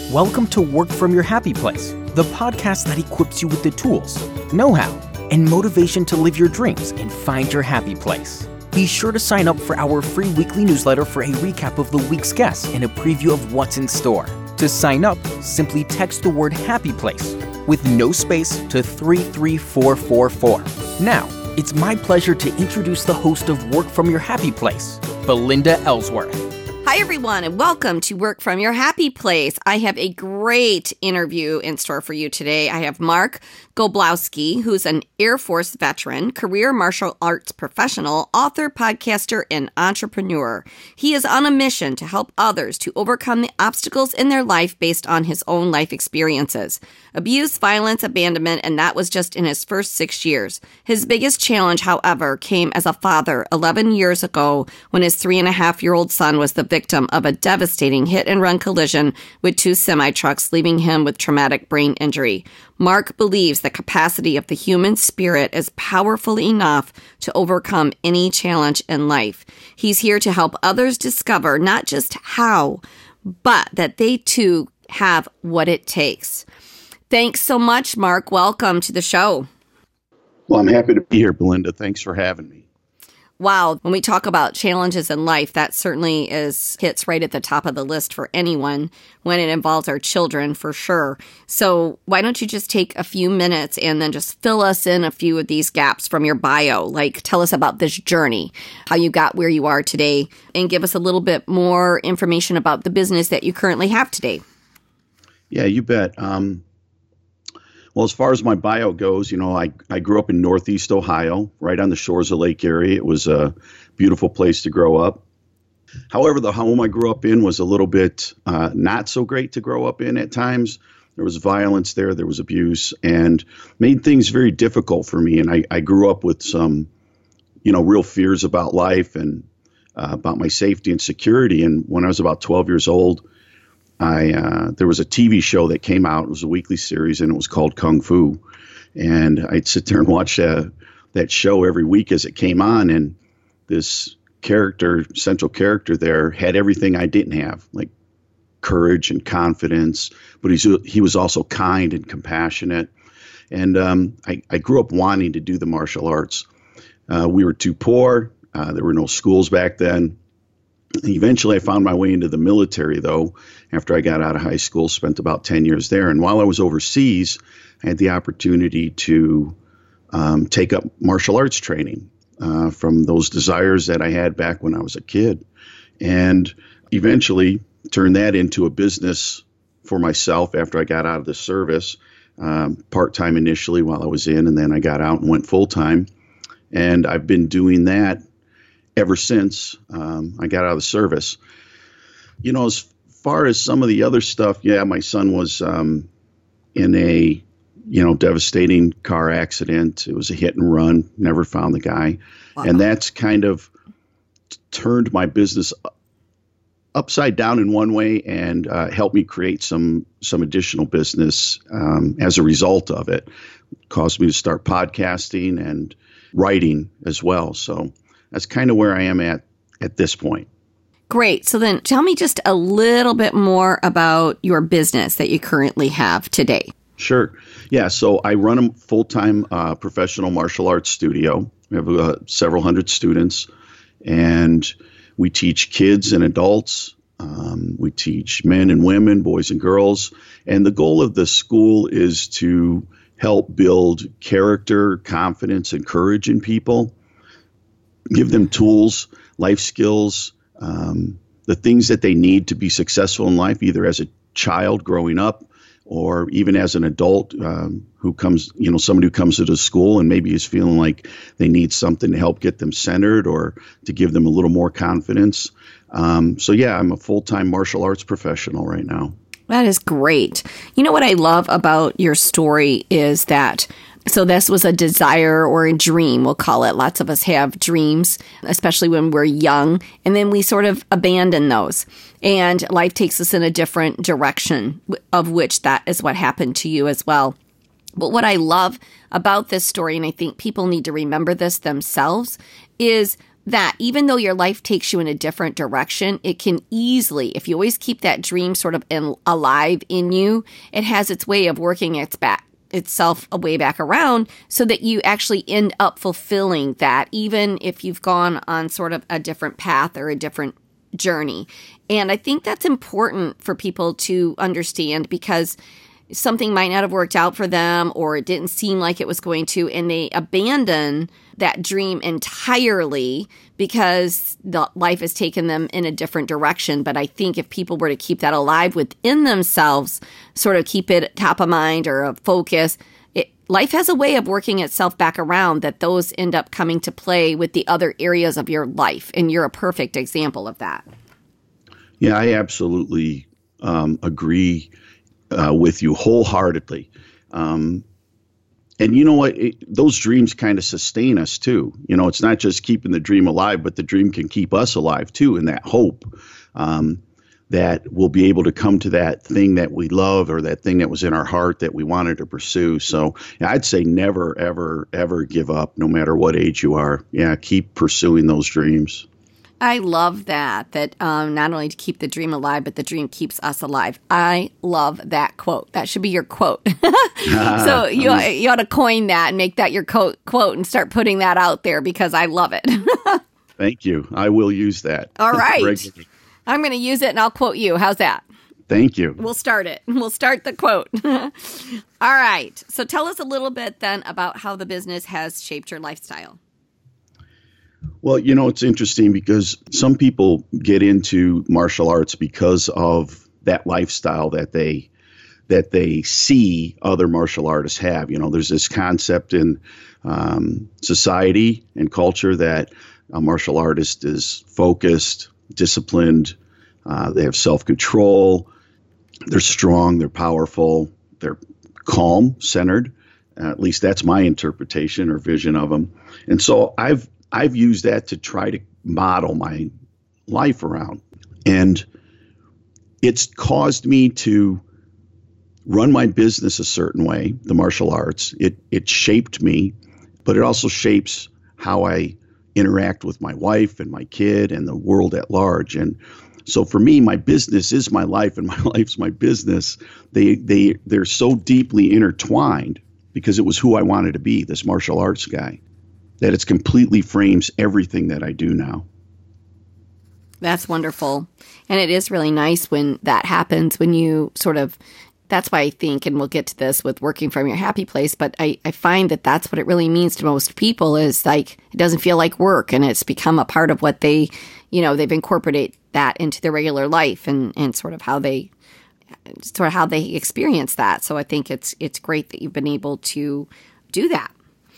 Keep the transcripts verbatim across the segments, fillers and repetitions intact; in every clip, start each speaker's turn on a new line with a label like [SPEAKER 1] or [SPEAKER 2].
[SPEAKER 1] Welcome to Work From Your Happy Place, the podcast that equips you with the tools, know-how, and motivation to live your dreams and find your happy place. Be sure to sign up for our free weekly newsletter for a recap of the week's guests and a preview of what's in store. To sign up, simply text the word Happy Place with no space to three three four four four. Now, it's my pleasure to introduce the host of Work From Your Happy Place, Belinda Ellsworth.
[SPEAKER 2] Hi, everyone, and welcome to Work From Your Happy Place. I have a great interview in store for you today. I have Mark Goblowski, who's an Air Force veteran, career martial arts professional, author, podcaster, and entrepreneur. He is on a mission to help others to overcome the obstacles in their life based on his own life experiences. Abuse, violence, abandonment, and that was just in his first six years. His biggest challenge, however, came as a father eleven years ago when his three and a half year old son was the victim of a devastating hit-and-run collision with two semi-trucks, leaving him with traumatic brain injury. Mark believes the capacity of the human spirit is powerful enough to overcome any challenge in life. He's here to help others discover not just how, but that they too have what it takes. Thanks so much, Mark. Welcome to the show.
[SPEAKER 3] Well, I'm happy to be here, Belinda. Thanks for having me.
[SPEAKER 2] Wow. When we talk about challenges in life, that certainly is hits right at the top of the list for anyone when it involves our children, for sure. So why don't you just take a few minutes and then just fill us in a few of these gaps from your bio? Like, tell us about this journey, how you got where you are today, and give us a little bit more information about the business that you currently have today.
[SPEAKER 3] Yeah, you bet. Um, well, as far as my bio goes, you know, I, I grew up in Northeast Ohio, right on the shores of Lake Erie. It was a beautiful place to grow up. However, the home I grew up in was a little bit uh, not so great to grow up in at times. There was violence there, there was abuse, and made things very difficult for me. And I, I grew up with some, you know, real fears about life and uh, about my safety and security. And when I was about twelve years old, I uh, there was a T V show that came out. It was a weekly series, and it was called Kung Fu. And I'd sit there and watch uh, that show every week as it came on. And this character, central character there, had everything I didn't have, like courage and confidence. But he's, he was also kind and compassionate. And um, I, I grew up wanting to do the martial arts. Uh, we were too poor. Uh, there were no schools back then. Eventually, I found my way into the military, though, after I got out of high school, spent about ten years there. And while I was overseas, I had the opportunity to um, take up martial arts training uh, from those desires that I had back when I was a kid. And eventually turned that into a business for myself after I got out of the service, um, part-time initially while I was in, and then I got out and went full-time. And I've been doing that ever since um, I got out of the service. You know, as far as some of the other stuff, yeah, my son was um, in a, you know, devastating car accident. It was a hit and run, never found the guy. Wow. And that's kind of turned my business upside down in one way and uh, helped me create some some additional business um, as a result of it. It caused me to start podcasting and writing as well. So that's kind of where I am at at this point.
[SPEAKER 2] Great. So then tell me just a little bit more about your business that you currently have today.
[SPEAKER 3] Sure. Yeah. So I run a full-time uh, professional martial arts studio. We have uh, several hundred students, and we teach kids and adults. Um, we teach men and women, boys and girls. And the goal of the school is to help build character, confidence, and courage in people. Give them tools, life skills, um, the things that they need to be successful in life, either as a child growing up or even as an adult um, who comes, you know, somebody who comes to the school and maybe is feeling like they need something to help get them centered or to give them a little more confidence. Um, so, yeah, I'm a full-time martial arts professional right now.
[SPEAKER 2] That is great. You know what I love about your story is that so this was a desire or a dream, we'll call it. Lots of us have dreams, especially when we're young, and then we sort of abandon those. And life takes us in a different direction, of which that is what happened to you as well. But what I love about this story, and I think people need to remember this themselves, is that even though your life takes you in a different direction, it can easily, if you always keep that dream sort of in, alive in you, it has its way of working its back itself a way back around so that you actually end up fulfilling that, even if you've gone on sort of a different path or a different journey. And I think that's important for people to understand, because something might not have worked out for them, or it didn't seem like it was going to, and they abandon that dream entirely because the life has taken them in a different direction. But I think if people were to keep that alive within themselves, sort of keep it top of mind or a focus, it, life has a way of working itself back around, that those end up coming to play with the other areas of your life. And you're a perfect example of that.
[SPEAKER 3] Yeah, I absolutely um, agree uh, with you wholeheartedly. Um, and you know what? It, those dreams kind of sustain us too. You know, it's not just keeping the dream alive, but the dream can keep us alive too, in that hope um, that we'll be able to come to that thing that we love, or that thing that was in our heart that we wanted to pursue. So yeah, I'd say never, ever, ever give up, no matter what age you are. Yeah, keep pursuing those dreams.
[SPEAKER 2] I love that, that um, not only to keep the dream alive, but the dream keeps us alive. I love that quote. That should be your quote. So you, you ought to coin that and make that your quote, quote and start putting that out there, because I love it.
[SPEAKER 3] Thank you. I will use that.
[SPEAKER 2] All right. I'm going to use it and I'll quote you. How's that?
[SPEAKER 3] Thank you.
[SPEAKER 2] We'll start it. We'll start the quote. All right. So tell us a little bit then about how the business has shaped your lifestyle.
[SPEAKER 3] Well, you know, it's interesting because some people get into martial arts because of that lifestyle that they that they see other martial artists have. You know, there's this concept in um, society and culture that a martial artist is focused, disciplined, uh, they have self-control, they're strong, they're powerful, they're calm, centered. Uh, at least that's my interpretation or vision of them. And so I've I've used that to try to model my life around. And it's caused me to run my business a certain way, the martial arts. It it shaped me, but it also shapes how I interact with my wife and my kid and the world at large. And so for me, my business is my life and my life's my business. They, they, they're so deeply intertwined because it was who I wanted to be, this martial arts guy, that it's completely frames everything that I do now.
[SPEAKER 2] That's wonderful. And it is really nice when that happens, when you sort of, that's why I think, and we'll get to this with working from your happy place, but I, I find that that's what it really means to most people, is like, it doesn't feel like work, and it's become a part of what they, you know, they've incorporated that into their regular life, and, and sort of how they, sort of how they experience that. So I think it's, it's great that you've been able to do that.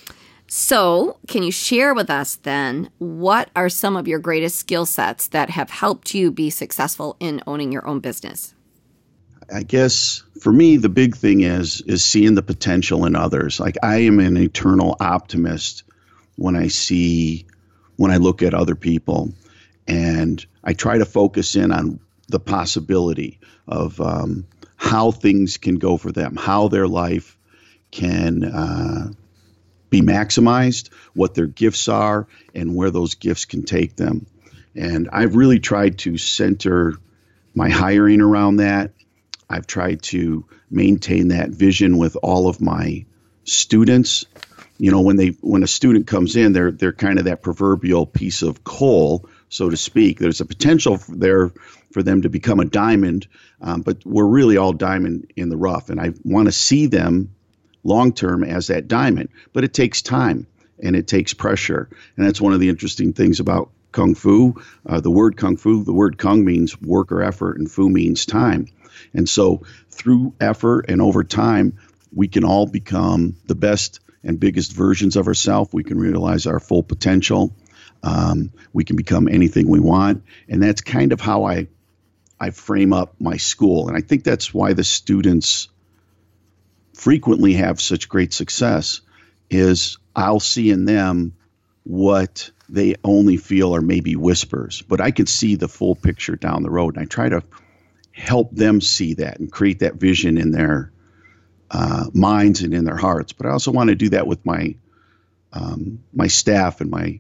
[SPEAKER 2] So can you share with us then, what are some of your greatest skill sets that have helped you be successful in owning your own business?
[SPEAKER 3] I guess for me, the big thing is, is seeing the potential in others. Like, I am an eternal optimist when I see, when I look at other people, and I try to focus in on the possibility of um, how things can go for them, how their life can uh, be maximized, what their gifts are, and where those gifts can take them. And I've really tried to center my hiring around that. I've tried to maintain that vision with all of my students. You know, when they when a student comes in, they're they're kind of that proverbial piece of coal, so to speak. There's a potential for there for them to become a diamond, um, but we're really all diamond in the rough. And I want to see them long term as that diamond, but it takes time and it takes pressure. And that's one of the interesting things about Kung Fu. Uh, the word Kung Fu, the word Kung means work or effort, and Fu means time. And so through effort and over time, we can all become the best and biggest versions of ourselves. We can realize our full potential. Um, we can become anything we want. And that's kind of how I, I frame up my school. And I think that's why the students frequently have such great success, is I'll see in them what they only feel are maybe whispers, but I can see the full picture down the road. And I try to help them see that and create that vision in their uh, minds and in their hearts. But I also want to do that with my um, my staff and my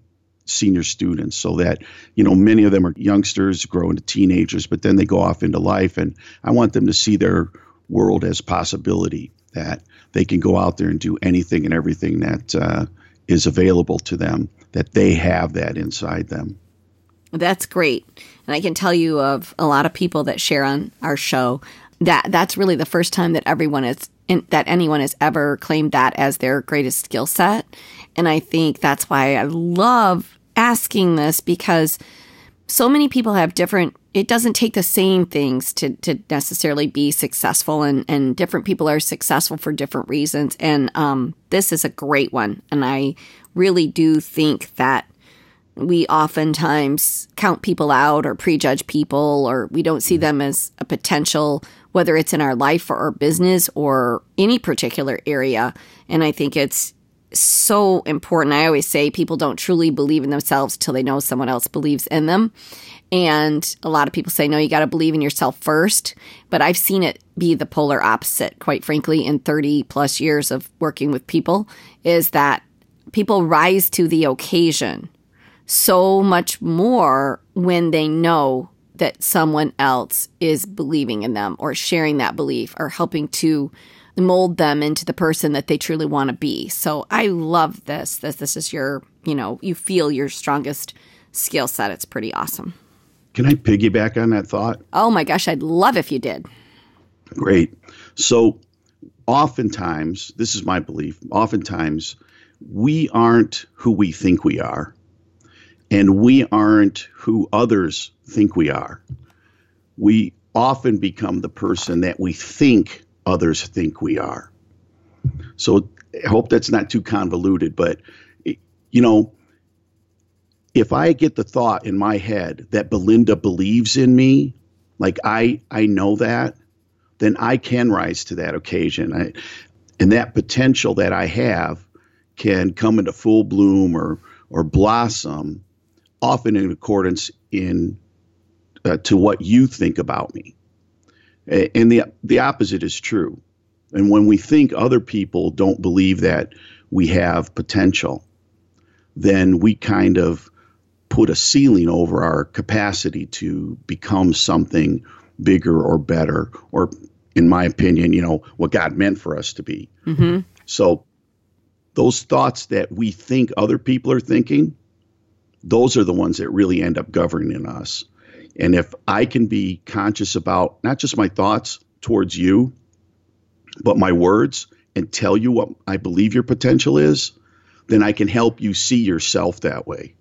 [SPEAKER 3] senior students, so that, you know, many of them are youngsters, grow into teenagers, but then they go off into life. And I want them to see their world as possibility, that they can go out there and do anything and everything that uh, is available to them, that they have that inside them.
[SPEAKER 2] That's great. And I can tell you of a lot of people that share on our show that that's really the first time that everyone is in, that anyone has ever claimed that as their greatest skill set. And I think that's why I love asking this, because so many people have different, it doesn't take the same things to, to necessarily be successful, and, and different people are successful for different reasons. And um, this is a great one. And I really do think that we oftentimes count people out or prejudge people, or we don't see them as a potential, whether it's in our life or our business or any particular area. And I think it's so important. I always say people don't truly believe in themselves till they know someone else believes in them. And a lot of people say, no, you got to believe in yourself first. But I've seen it be the polar opposite, quite frankly, in thirty plus years of working with people, is that people rise to the occasion so much more when they know that someone else is believing in them or sharing that belief or helping to mold them into the person that they truly want to be. So I love this. This this is your, you know, you feel your strongest skill set. It's pretty awesome.
[SPEAKER 3] Can I piggyback on that thought?
[SPEAKER 2] Oh my gosh, I'd love if you did.
[SPEAKER 3] Great. So oftentimes, this is my belief, oftentimes we aren't who we think we are. And we aren't who others think we are. We often become the person that we think others think we are. So I hope that's not too convoluted, but, you know, if I get the thought in my head that Belinda believes in me, like I, I know that, then I can rise to that occasion. I, and that potential that I have can come into full bloom or, or blossom, often in accordance in uh, to what you think about me. And the the opposite is true. And when we think other people don't believe that we have potential, then we kind of put a ceiling over our capacity to become something bigger or better, or in my opinion, you know, what God meant for us to be.
[SPEAKER 2] Mm-hmm.
[SPEAKER 3] So those thoughts that we think other people are thinking, those are the ones that really end up governing us. And if I can be conscious about not just my thoughts towards you, but my words, and tell you what I believe your potential is, then I can help you see yourself that way.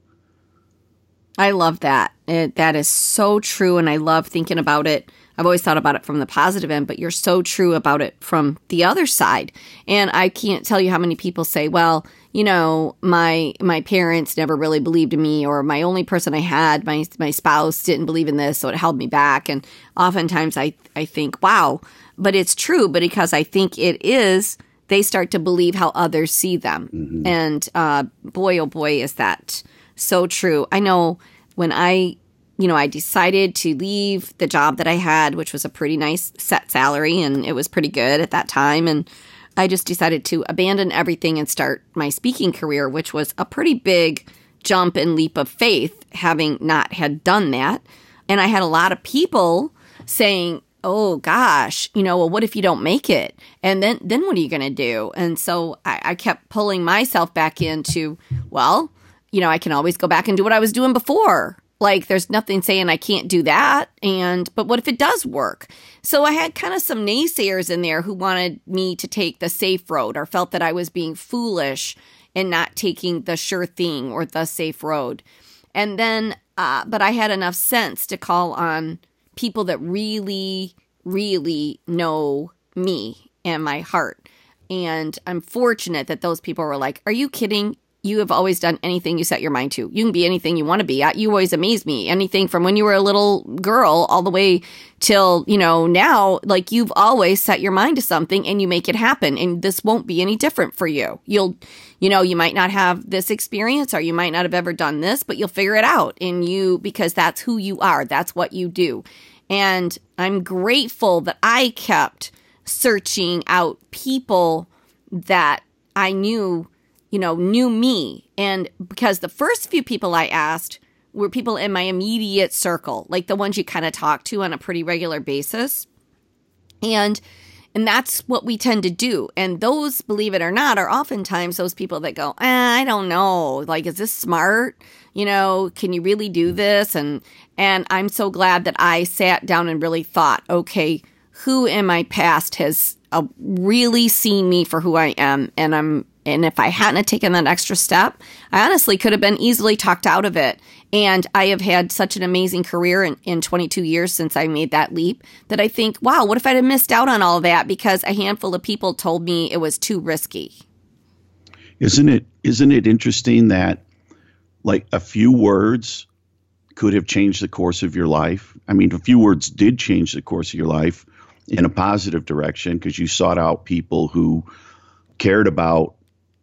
[SPEAKER 2] I love that. It, that is so true. And I love thinking about it. I've always thought about it from the positive end, but you're so true about it from the other side. And I can't tell you how many people say, well, you know, my my parents never really believed in me, or my only person I had, my my spouse didn't believe in this, so it held me back. And oftentimes I, I think, wow, but it's true. But because I think it is, they start to believe how others see them. Mm-hmm. And uh, boy, oh boy, is that so true. I know when I, you know, I decided to leave the job that I had, which was a pretty nice set salary, and it was pretty good at that time. And I just decided to abandon everything and start my speaking career, which was a pretty big jump and leap of faith, having not had done that. And I had a lot of people saying, oh gosh, you know, well, what if you don't make it? And then, then what are you going to do? And so I, I kept pulling myself back into, well, you know, I can always go back and do what I was doing before. Like, there's nothing saying I can't do that. And, but what if it does work? So I had kind of some naysayers in there who wanted me to take the safe road, or felt that I was being foolish and not taking the sure thing or the safe road. And then, uh, but I had enough sense to call on people that really, really know me and my heart. And I'm fortunate that those people were like, are you kidding? You have always done anything you set your mind to. You can be anything you want to be. You always amaze me. Anything from when you were a little girl all the way till, you know, now, like, you've always set your mind to something and you make it happen. And this won't be any different for you. You'll, you know, you might not have this experience, or you might not have ever done this, but you'll figure it out. And you, because that's who you are. That's what you do. And I'm grateful that I kept searching out people that I knew, you know, knew me. And because the first few people I asked were people in my immediate circle, like the ones you kind of talk to on a pretty regular basis. And and that's what we tend to do. And those, believe it or not, are oftentimes those people that go, eh, I don't know, like, is this smart? You know, can you really do this? And and I'm so glad that I sat down and really thought, okay, who in my past has uh, really seen me for who I am? And I'm and if I hadn't taken that extra step, I honestly could have been easily talked out of it. And I have had such an amazing career in, in twenty-two years since I made that leap that I think, wow, what if I'd have missed out on all of that because a handful of people told me it was too risky?
[SPEAKER 3] Isn't it, isn't it interesting that like a few words could have changed the course of your life? I mean, a few words did change the course of your life in a positive direction because you sought out people who cared about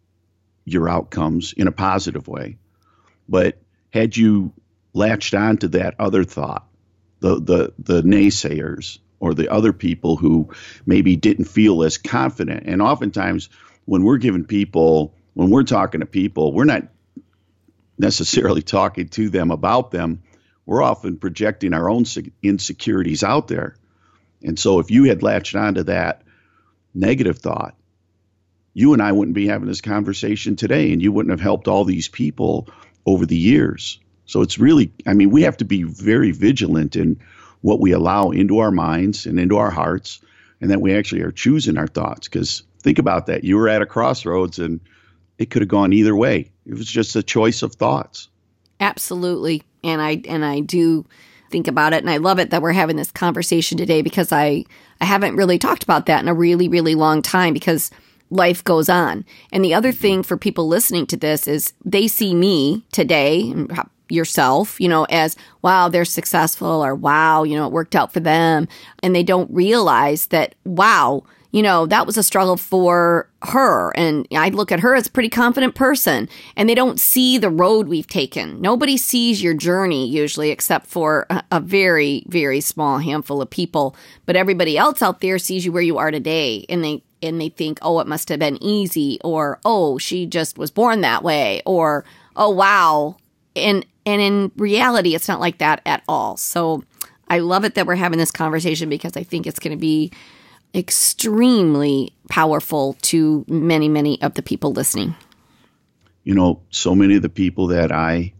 [SPEAKER 3] your outcomes in a positive way. But had you latched on to that other thought, the the the naysayers or the other people who maybe didn't feel as confident, and oftentimes when we're giving people, when we're talking to people, we're not necessarily talking to them about them. We're often projecting our own insecurities out there. And so if you had latched onto that negative thought, you and I wouldn't be having this conversation today, and you wouldn't have helped all these people over the years. So it's really, I mean, we have to be very vigilant in what we allow into our minds and into our hearts, and that we actually are choosing our thoughts. Because think about that. You were at a crossroads and it could have gone either way. It was just a choice of thoughts.
[SPEAKER 2] Absolutely. And I and I do think about it, and I love it that we're having this conversation today because I, I haven't really talked about that in a really, really long time because life goes on. And the other thing for people listening to this is they see me today, yourself, you know, as, wow, they're successful, or wow, you know, it worked out for them. And they don't realize that, wow, you know, that was a struggle for her. And I look at her as a pretty confident person, and they don't see the road we've taken. Nobody sees your journey usually, except for a, a very, very small handful of people. But everybody else out there sees you where you are today, and they and they think, oh, it must have been easy, or, oh, she just was born that way, or, oh, wow. And, and in reality, it's not like that at all. So I love it that we're having this conversation because I think it's going to be extremely powerful to many, many of the people listening.
[SPEAKER 3] You know, so many of the people that I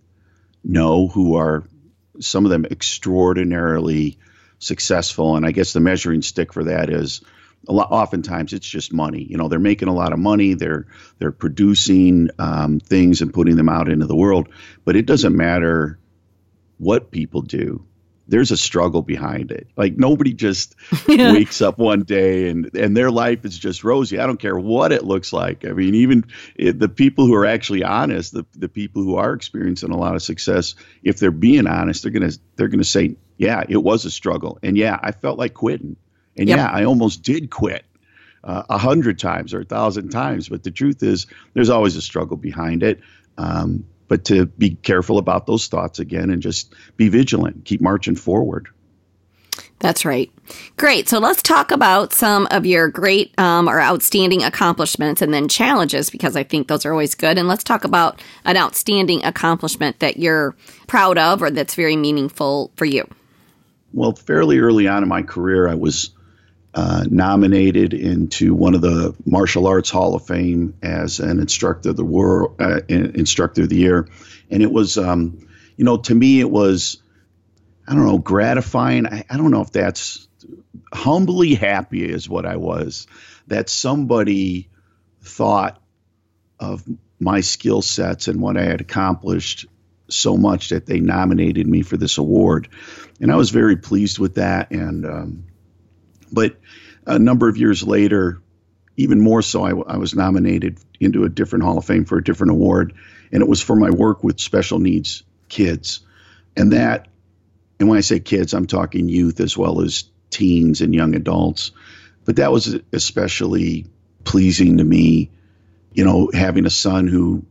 [SPEAKER 3] know who are, some of them extraordinarily successful, and I guess the measuring stick for that is a lot, oftentimes it's just money. You know, they're making a lot of money. They're they're producing um, things and putting them out into the world. But it doesn't matter what people do. There's a struggle behind it. Like nobody just yeah. wakes up one day and and their life is just rosy. I don't care what it looks like. I mean, even it, the people who are actually honest, the the people who are experiencing a lot of success, if they're being honest, they're gonna they're gonna say, yeah, it was a struggle, and yeah, I felt like quitting. And yep. yeah, I almost did quit uh, a hundred times or a thousand times. But the truth is, there's always a struggle behind it. Um, but to be careful about those thoughts again and just be vigilant, keep marching forward.
[SPEAKER 2] That's right. Great. So let's talk about some of your great um, or outstanding accomplishments and then challenges, because I think those are always good. And let's talk about an outstanding accomplishment that you're proud of or that's very meaningful for you.
[SPEAKER 3] Well, fairly early on in my career, I was Uh, nominated into one of the Martial Arts Hall of Fame as an instructor of the world, uh, instructor of the year, and it was, um, you know, to me it was, I don't know, gratifying. I, I don't know if that's humbly happy is what I was, that somebody thought of my skill sets and what I had accomplished so much that they nominated me for this award, and I was very pleased with that. And um, But a number of years later, even more so, I, I was nominated into a different Hall of Fame for a different award, and it was for my work with special needs kids. And that, and when I say kids, I'm talking youth as well as teens and young adults. But that was especially pleasing to me, you know, having a son who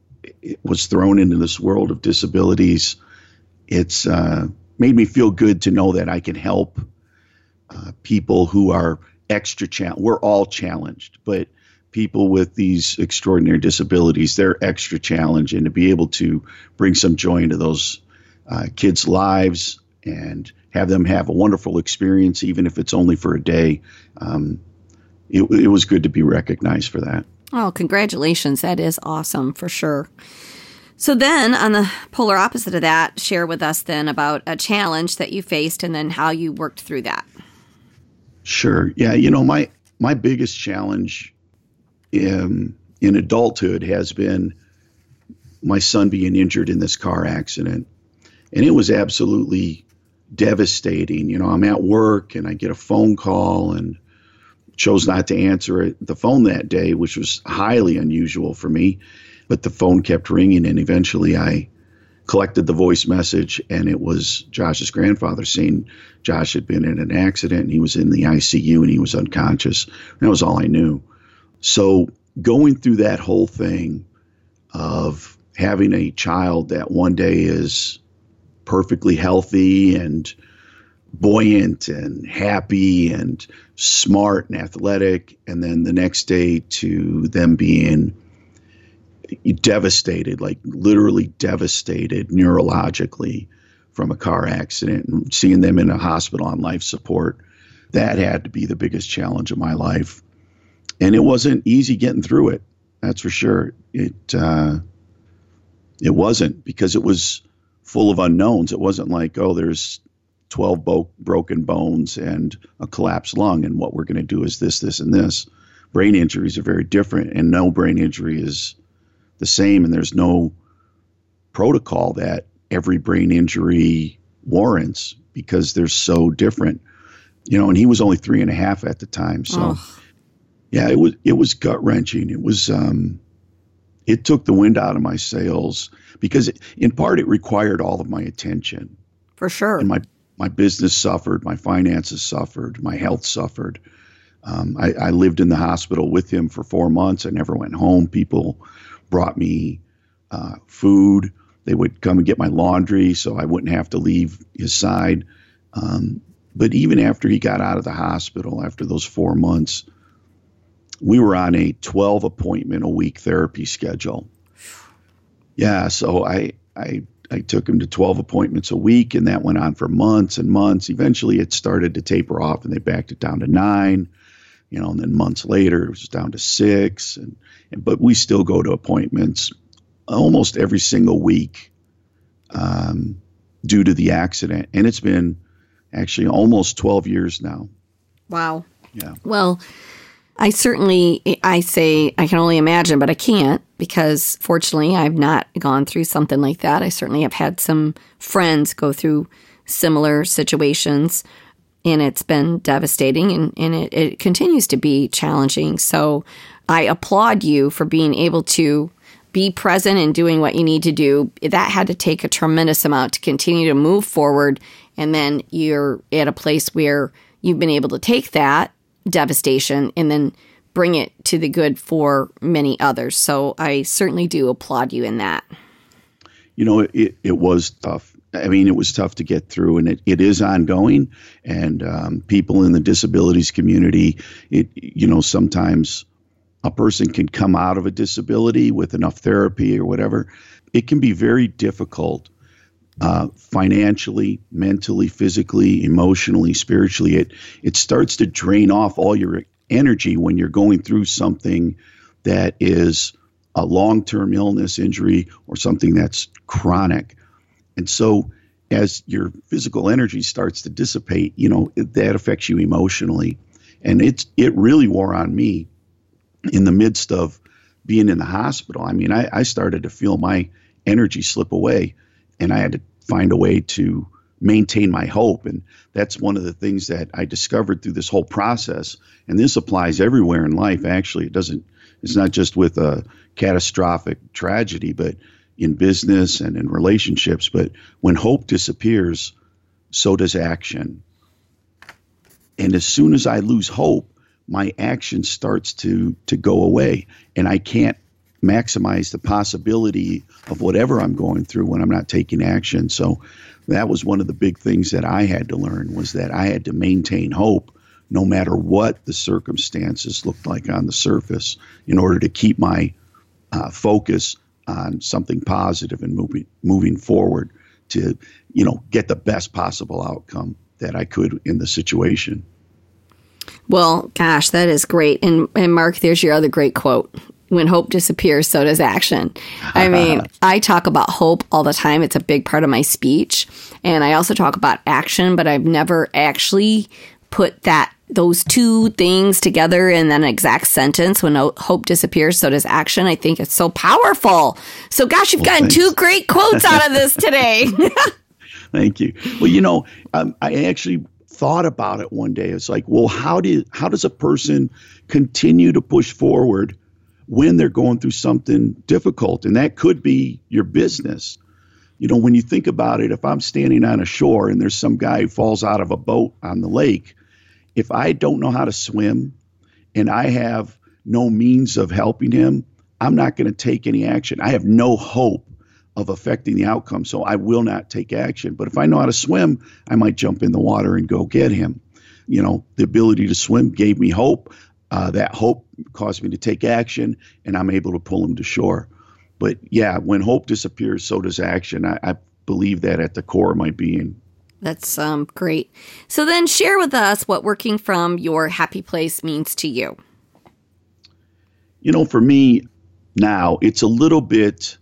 [SPEAKER 3] was thrown into this world of disabilities. It's uh, made me feel good to know that I can help Uh, people who are extra challenged. We're all challenged, but people with these extraordinary disabilities, they're extra challenging to be able to bring some joy into those uh, kids' lives and have them have a wonderful experience, even if it's only for a day. Um, it, it was good to be recognized for that.
[SPEAKER 2] Oh, congratulations. That is awesome for sure. So then on the polar opposite of that, share with us then about a challenge that you faced and then how you worked through that.
[SPEAKER 3] Sure. Yeah. You know, my, my biggest challenge in, in adulthood has been my son being injured in this car accident. And it was absolutely devastating. You know, I'm at work and I get a phone call and chose not to answer it, the phone that day, which was highly unusual for me. But the phone kept ringing, and eventually I collected the voice message, and it was Josh's grandfather saying Josh had been in an accident, and he was in the I C U, and he was unconscious. That was all I knew. So going through that whole thing of having a child that one day is perfectly healthy and buoyant and happy and smart and athletic, and then the next day to them being devastated, like literally devastated neurologically from a car accident, and seeing them in a hospital on life support, that had to be the biggest challenge of my life. And it wasn't easy getting through it. That's for sure. It, uh, it wasn't, because it was full of unknowns. It wasn't like, oh, there's twelve bo- broken bones and a collapsed lung, and what we're going to do is this, this, and this. Brain injuries are very different, and no brain injury is the same, and there's no protocol that every brain injury warrants, because they're so different. You know, and he was only three and a half at the time. So oh. yeah, it was, it was gut wrenching. It was, um, it took the wind out of my sails, because it, in part it required all of my attention.
[SPEAKER 2] For sure.
[SPEAKER 3] And my, my business suffered, my finances suffered, my health suffered. Um, I, I lived in the hospital with him for four months. I never went home. People brought me uh, food. They would come and get my laundry so I wouldn't have to leave his side. Um, but even after he got out of the hospital, after those four months, we were on a twelve appointment a week therapy schedule. Yeah, so I, I, I took him to twelve appointments a week, and that went on for months and months. Eventually it started to taper off, and they backed it down to nine. You know, and then months later, it was down to six. And, and but we still go to appointments almost every single week um, due to the accident. And it's been actually almost twelve years now.
[SPEAKER 2] Wow.
[SPEAKER 3] Yeah.
[SPEAKER 2] Well, I certainly, I say I can only imagine, but I can't, because fortunately I've not gone through something like that. I certainly have had some friends go through similar situations, and it's been devastating, and, and it, it continues to be challenging. So I applaud you for being able to be present and doing what you need to do. That had to take a tremendous amount to continue to move forward. And then you're at a place where you've been able to take that devastation and then bring it to the good for many others. So I certainly do applaud you in that.
[SPEAKER 3] You know, it, it was tough. I mean, it was tough to get through, and it, it is ongoing. And um, people in the disabilities community, it you know, sometimes a person can come out of a disability with enough therapy or whatever. It can be very difficult uh, financially, mentally, physically, emotionally, spiritually. It it starts to drain off all your energy when you're going through something that is a long-term illness, injury, or something that's chronic. And so as your physical energy starts to dissipate, you know, it, that affects you emotionally. And it's it really wore on me in the midst of being in the hospital. I mean, I, I started to feel my energy slip away, and I had to find a way to maintain my hope. And that's one of the things that I discovered through this whole process. And this applies everywhere in life, actually. It doesn't, it's not just with a catastrophic tragedy, but in business and in relationships. But when hope disappears, so does action. And as soon as I lose hope, my action starts to to go away, and I can't maximize the possibility of whatever I'm going through when I'm not taking action. So that was one of the big things that I had to learn, was that I had to maintain hope no matter what the circumstances looked like on the surface, in order to keep my uh, focus on something positive and moving moving forward to, you know, get the best possible outcome that I could in the situation.
[SPEAKER 2] Well, gosh, that is great. And and Mark, there's your other great quote. When hope disappears, so does action. I mean, I talk about hope all the time. It's a big part of my speech. And I also talk about action, but I've never actually put that those two things together in an exact sentence. When hope disappears, so does action. I think it's so powerful. So gosh, you've well, gotten thanks. two great quotes out of this today.
[SPEAKER 3] Thank you. Well, you know, um, I actually thought about it one day. It's like, well, how do how does a person continue to push forward when they're going through something difficult? And that could be your business. You know, when you think about it, if I'm standing on a shore and there's some guy who falls out of a boat on the lake, if I don't know how to swim and I have no means of helping him, I'm not going to take any action. I have no hope of affecting the outcome, so I will not take action. But if I know how to swim, I might jump in the water and go get him. You know, the ability to swim gave me hope. Uh, that hope caused me to take action, and I'm able to pull him to shore. But yeah, when hope disappears, so does action. I, I believe that at the core of my being.
[SPEAKER 2] That's um, great. So then share with us what working from your happy place means to you.
[SPEAKER 3] You know, for me now, it's a little bit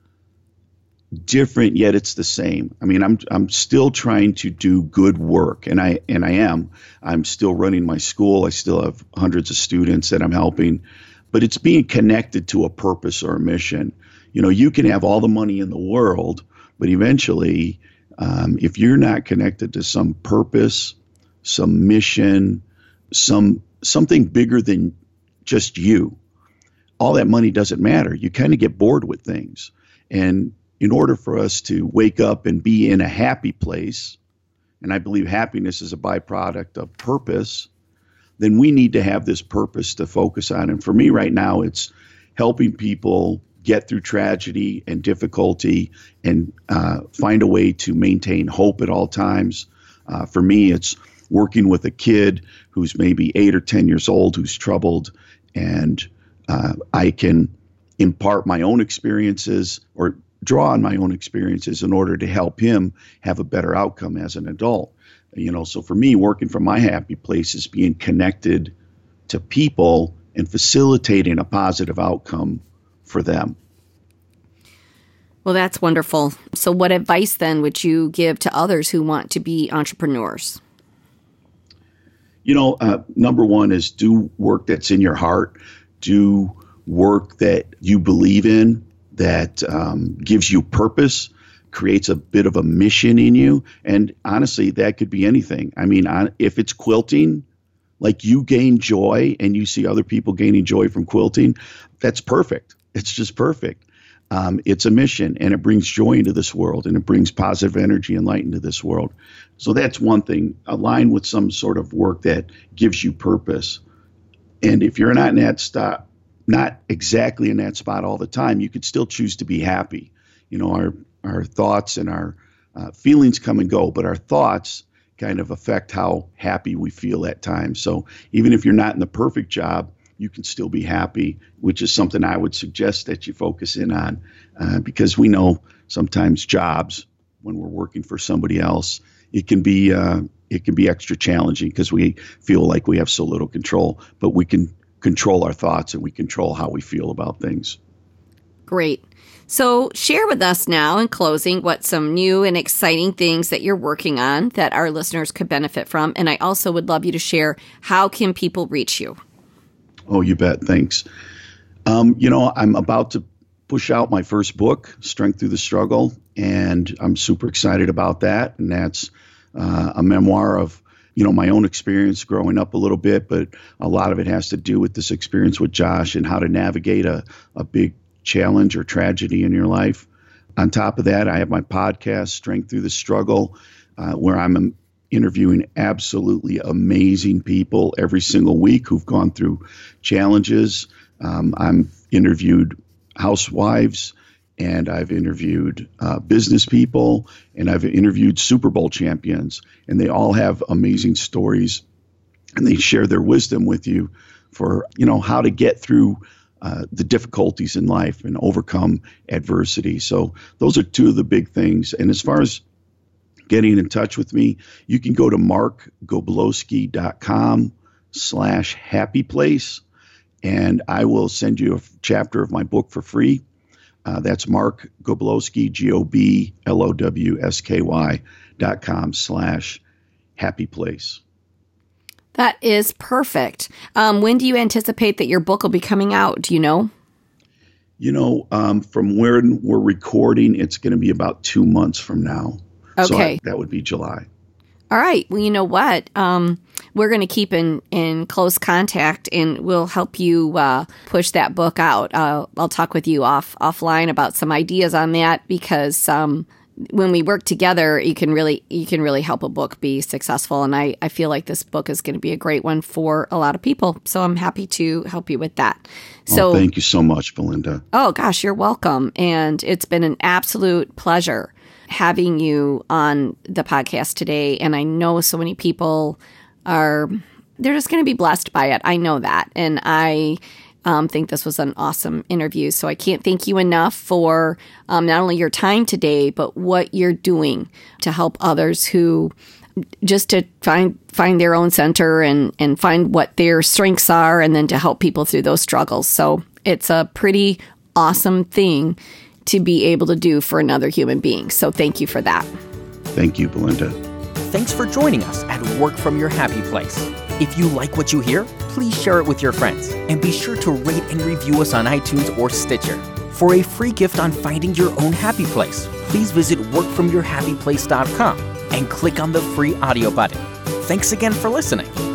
[SPEAKER 3] different, yet it's the same. I mean, I'm I'm still trying to do good work, and I and I am. I'm still running my school. I still have hundreds of students that I'm helping, but it's being connected to a purpose or a mission. You know, you can have all the money in the world, but eventually, um, if you're not connected to some purpose, some mission, some something bigger than just you, all that money doesn't matter. You kind of get bored with things, and in order for us to wake up and be in a happy place, and I believe happiness is a byproduct of purpose, then we need to have this purpose to focus on. And for me right now, it's helping people get through tragedy and difficulty and uh, find a way to maintain hope at all times. Uh, for me, it's working with a kid who's maybe eight or ten years old, who's troubled, and uh, I can impart my own experiences or draw on my own experiences in order to help him have a better outcome as an adult. You know, so for me, working from my happy place is being connected to people and facilitating a positive outcome for them.
[SPEAKER 2] Well, that's wonderful. So what advice then would you give to others who want to be entrepreneurs?
[SPEAKER 3] You know, uh, number one is do work that's in your heart. Do work that you believe in, that um, gives you purpose, creates a bit of a mission in you. And honestly, that could be anything. I mean, on, if it's quilting, like you gain joy and you see other people gaining joy from quilting, that's perfect. It's just perfect. Um, it's a mission, and it brings joy into this world, and it brings positive energy and light into this world. So that's one thing. Align with some sort of work that gives you purpose. And if you're not in that stop, not exactly in that spot all the time, you could still choose to be happy. You know, our our thoughts and our uh, feelings come and go, but our thoughts kind of affect how happy we feel at times. So even if you're not in the perfect job, you can still be happy, which is something I would suggest that you focus in on, uh, because we know sometimes jobs, when we're working for somebody else, it can be uh, it can be extra challenging because we feel like we have so little control, but we can control our thoughts and we control how we feel about things.
[SPEAKER 2] Great. So share with us now in closing what some new and exciting things that you're working on that our listeners could benefit from. And I also would love you to share, how can people reach you?
[SPEAKER 3] Oh, you bet. Thanks. Um, you know, I'm about to push out my first book, Strength Through the Struggle, and I'm super excited about that. And that's uh, a memoir of you know, my own experience growing up a little bit, but a lot of it has to do with this experience with Josh and how to navigate a, a big challenge or tragedy in your life. On top of that, I have my podcast, Strength Through the Struggle, uh, where I'm interviewing absolutely amazing people every single week who've gone through challenges. Um, I'm interviewed housewives, and I've interviewed uh, business people, and I've interviewed Super Bowl champions, and they all have amazing stories and they share their wisdom with you for, you know, how to get through uh, the difficulties in life and overcome adversity. So those are two of the big things. And as far as getting in touch with me, you can go to markgoblowski.com slash happy place, and I will send you a chapter of my book for free. Uh, that's Mark Goblowsky, G O B L O W S K Y dot com slash happy place.
[SPEAKER 2] That is perfect. Um, when do you anticipate that your book will be coming out? Do you know?
[SPEAKER 3] You know, um, from where we're recording, it's going to be about two months from now.
[SPEAKER 2] Okay.
[SPEAKER 3] So I, that would be July.
[SPEAKER 2] All right. Well, you know what? Um, we're going to keep in, in close contact, and we'll help you uh, push that book out. Uh, I'll talk with you off offline about some ideas on that, because um, when we work together, you can really you can really help a book be successful. And I, I feel like this book is going to be a great one for a lot of people. So I'm happy to help you with that. So
[SPEAKER 3] oh, thank you so much, Belinda.
[SPEAKER 2] Oh, gosh, you're welcome. And it's been an absolute pleasure having you on the podcast today. And I know so many people are, they're just going to be blessed by it. I know that. And I um, think this was an awesome interview. So I can't thank you enough for um, not only your time today, but what you're doing to help others who just to find find their own center and, and find what their strengths are, and then to help people through those struggles. So it's a pretty awesome thing to be able to do for another human being. So thank you for that.
[SPEAKER 3] Thank you, Belinda.
[SPEAKER 1] Thanks for joining us at Work From Your Happy Place. If you like what you hear, please share it with your friends, and be sure to rate and review us on iTunes or Stitcher. For a free gift on finding your own happy place, please visit work from your happy place dot com and click on the free audio button. Thanks again for listening.